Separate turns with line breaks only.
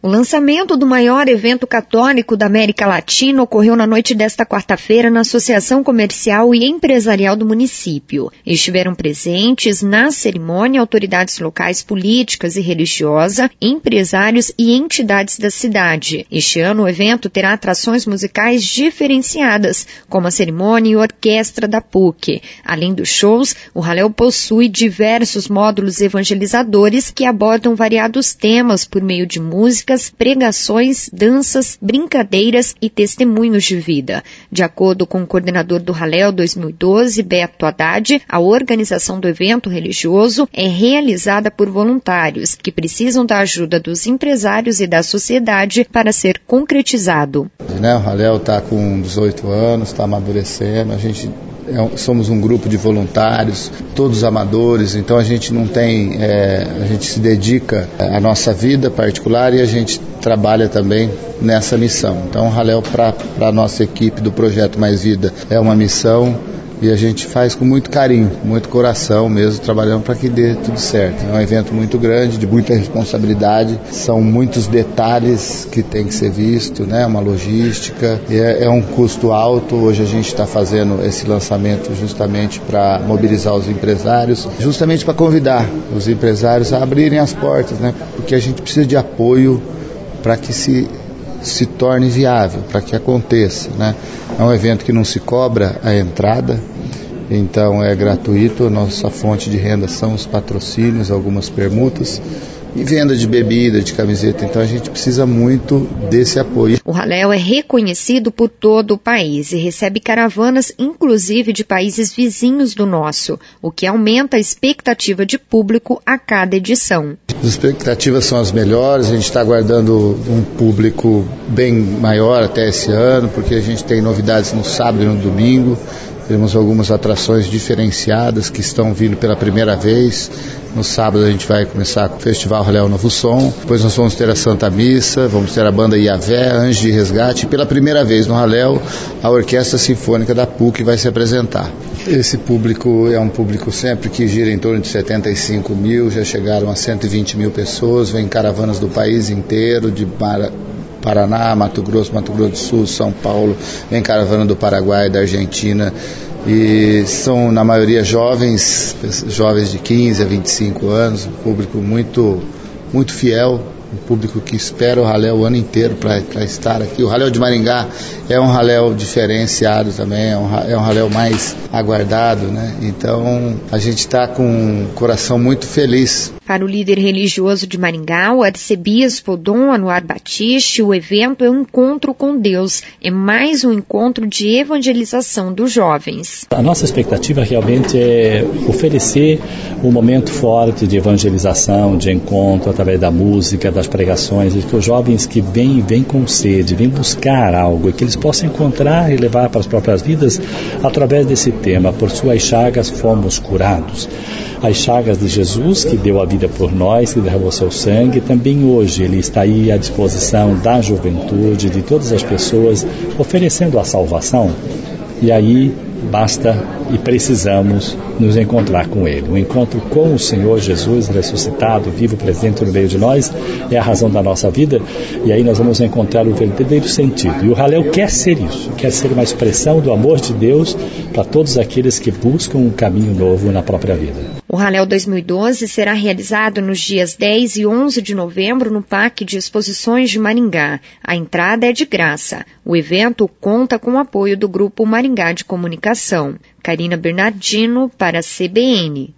O lançamento do maior evento católico da América Latina ocorreu na noite desta quarta-feira na Associação Comercial e Empresarial do município. Estiveram presentes na cerimônia autoridades locais políticas e religiosas, empresários e entidades da cidade. Este ano o evento terá atrações musicais diferenciadas, como a cerimônia e orquestra da PUC. Além dos shows, o Halel possui diversos módulos evangelizadores que abordam variados temas por meio de músicas, pregações, danças, brincadeiras e testemunhos de vida. De acordo com o coordenador do Halel 2012, Beto Haddad, a organização do evento religioso é realizada por voluntários que precisam da ajuda dos empresários e da sociedade para ser concretizado.
O Halel está com 18 anos, está amadurecendo, somos um grupo de voluntários, todos amadores, então a gente não tem, a gente se dedica à nossa vida particular e a gente trabalha também nessa missão. Então o Halel para a nossa equipe do Projeto Mais Vida é uma missão e a gente faz com muito carinho, muito coração mesmo, trabalhando para que dê tudo certo. É um evento muito grande, de muita responsabilidade, são muitos detalhes que tem que ser visto, uma logística, é um custo alto. Hoje a gente está fazendo esse lançamento justamente para mobilizar os empresários, justamente para convidar os empresários a abrirem as portas, porque a gente precisa de apoio para que se torne viável, para que aconteça. É um evento que não se cobra a entrada, então é gratuito. Nossa fonte de renda são os patrocínios, algumas permutas e venda de bebida, de camiseta. Então a gente precisa muito desse apoio.
O Halel é reconhecido por todo o país e recebe caravanas, inclusive de países vizinhos do nosso, o que aumenta a expectativa de público a cada edição.
As expectativas são as melhores, a gente está aguardando um público bem maior até esse ano, porque a gente tem novidades no sábado e no domingo. Temos algumas atrações diferenciadas que estão vindo pela primeira vez. No sábado a gente vai começar com o Festival Halel Novo Som. Depois nós vamos ter a Santa Missa, vamos ter a banda Iavé, Anjos de Resgate. E pela primeira vez no Halel, a Orquestra Sinfônica da PUC vai se apresentar. Esse público é um público sempre que gira em torno de 75 mil, já chegaram a 120 mil pessoas, vem caravanas do país inteiro, de Paraná, Mato Grosso do Sul, São Paulo, vem caravana do Paraguai, da Argentina, e são na maioria jovens de 15 a 25 anos, um público muito, muito fiel, um público que espera o Halel o ano inteiro para estar aqui. O Halel de Maringá é um Halel diferenciado também, é um Halel mais aguardado, Então a gente está com um coração muito feliz.
Para o líder religioso de Maringá, o arcebispo Dom Anuar Batiste, o evento é um encontro com Deus, é mais um encontro de evangelização dos jovens.
A nossa expectativa realmente é oferecer um momento forte de evangelização, de encontro através da música, das pregações, e que os jovens que vêm com sede, vêm buscar algo, e que eles possam encontrar e levar para as próprias vidas através desse tema. Por suas chagas fomos curados. As chagas de Jesus, que deu a vida por nós, que derramou seu sangue, também hoje ele está aí à disposição da juventude, de todas as pessoas, oferecendo a salvação. E aí basta e precisamos nos encontrar com Ele. O encontro com o Senhor Jesus ressuscitado, vivo, presente no meio de nós, é a razão da nossa vida, e aí nós vamos encontrar o verdadeiro sentido. E o Halel quer ser isso, quer ser uma expressão do amor de Deus para todos aqueles que buscam um caminho novo na própria vida.
O Halel 2012 será realizado nos dias 10 e 11 de novembro no Parque de Exposições de Maringá. A entrada é de graça. O evento conta com o apoio do Grupo Maringá de Comunicação. Karina Bernardino para a CBN.